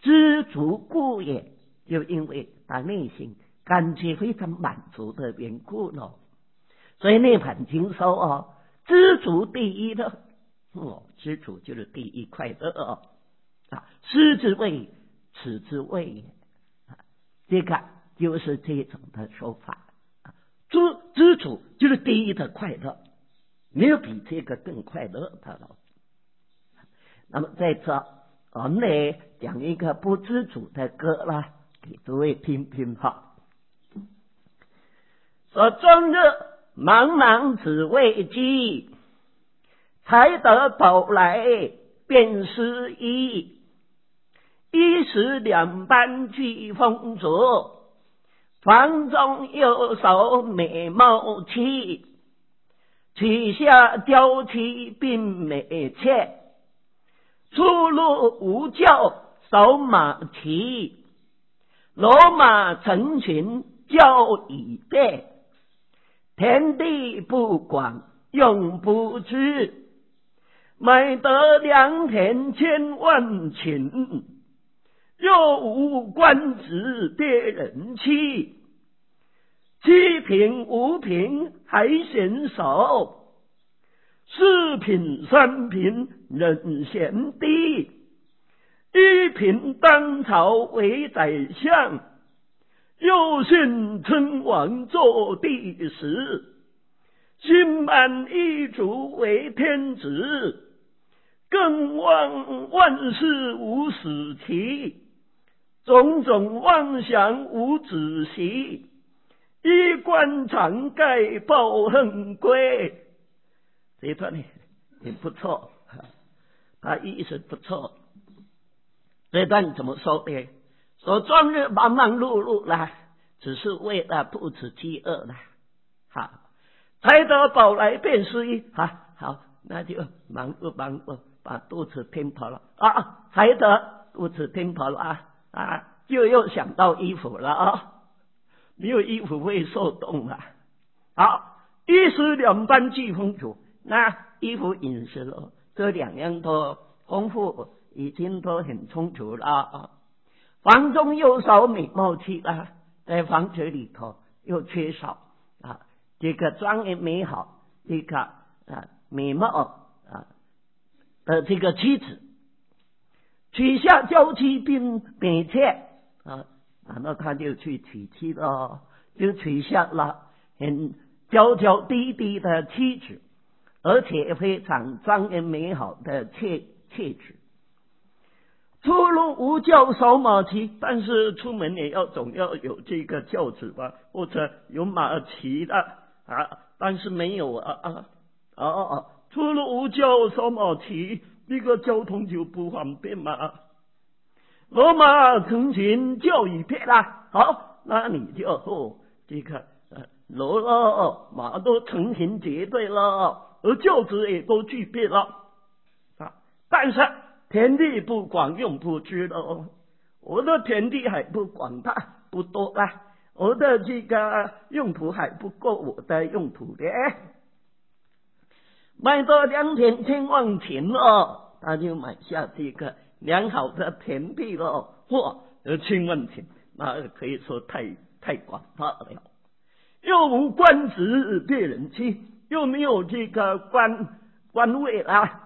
知足故也，就因为他内心感觉非常满足的缘故了。所以涅槃经说知足第一乐，知足就是第一快乐失之谓此之谓也，这个就是这种的说法。知足就是第一的快乐，没有比这个更快乐的了。那么在这我们来讲一个不知足的歌啦，给诸位听听哈。说终日茫茫只为机，才得宝来便失意。一时两般俱风烛，房中有首美貌妻。取下娇妻并美妾，出入无教守马骑。骡马成群教已备，田地不广用不知。买得良田千万顷，又无官职别人欺。七品五品还嫌少，四品三品仍嫌低。一品当朝为宰相，又训称王做帝师。心满意足为天子，更望万事无死期。种种妄想无止息，衣冠常盖报恨归。这一段呢也不错，他意思不错。这段怎么说呢？说终日忙忙碌碌啦，只是为了不止饥饿啦。好，才得饱来便失意。好，那就忙碌把肚子填饱了才得肚子填饱了就又想到衣服了没有衣服会受冻了。好，一时两般俱丰足，那衣服饮食了，这两样都丰富，已经都很充足了房中又少美貌妻在房子里头又缺少这个庄严美好这个美貌的这个妻子。取下娇妻并美妾那他就去娶妻了，就取下了很娇娇滴滴的妻子，而且非常庄严美好的妾子。出入无轿守马骑，但是出门也总要有这个轿子吧，或者有马骑的但是没有出入无轿守马骑，这个交通就不方便嘛。骡马成群教已备啦，好，那你就这个骡马都成群结队了，而轿子也都具备了但是田地不广用不知了，我的田地还不广大不多我的这个用途还不够我的用途的。买到良田千万顷他就买下这个良好的田地了千万顷，那可以说太广大了。又无官职别人欺，又没有这个官位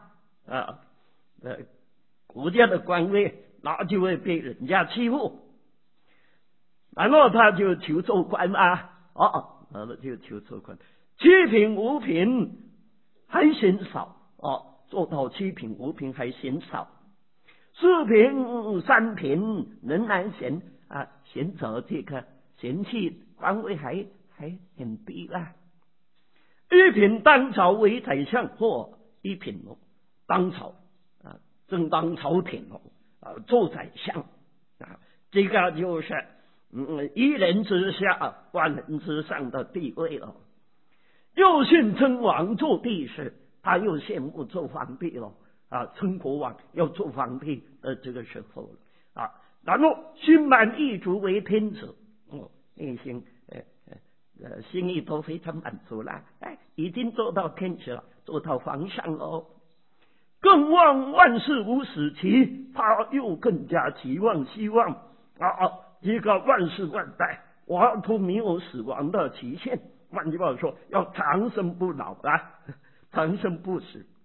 国家的官位，那就会被人家欺负，然后他就求做官就求做官。七品五品还嫌少做到七品五品还嫌少，四品三品仍然嫌着这个嫌弃官位还很低一品当朝为宰相或一品当朝正当朝廷做宰相这个就是一人之下万人之上的地位了。又训称王做帝师，他又羡慕做皇帝了称国王要做皇帝的这个时候了然后心满意足为天子内心心意都非常满足了已经做到天子了，做到皇上了。 更望万事无死期，他又更加期望希望一个万世万代都没有死亡的期限。换句话说，要长生不老长生不死。